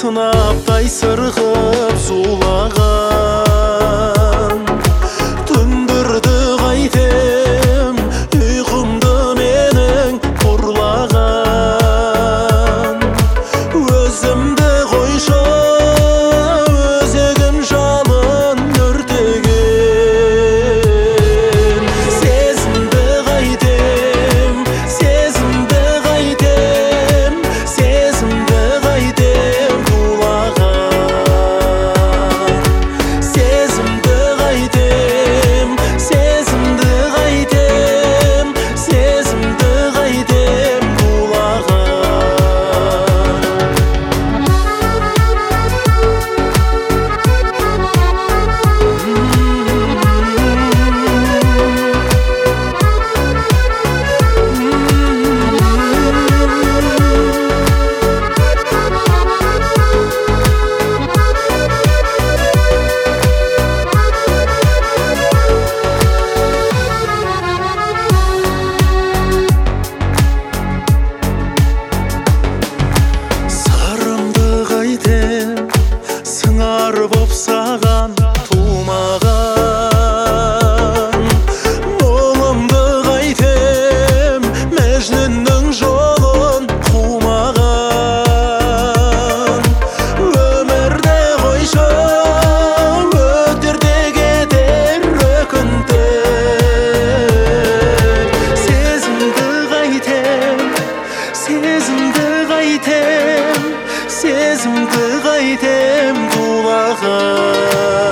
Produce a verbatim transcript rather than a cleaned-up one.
сынаптай сырғып сулаған түндірді қайтем ұйқымды менің ұрлаған өзімді қойшы өзегім жалын өртеген сезімді қайтем сезімді қайтем сезімді қайтем тулаған сезімді қайтем сезімді қайтем сезімді қайтем тулаған сырымды қайтем сыңар боп саған тумаған мұңымды қайтем мәжнүннің жолын қумаған өмірді қойшы өтер де кетер өкінтіп сезімді қайтем сезімді қайтем сезімді қайтем тулаған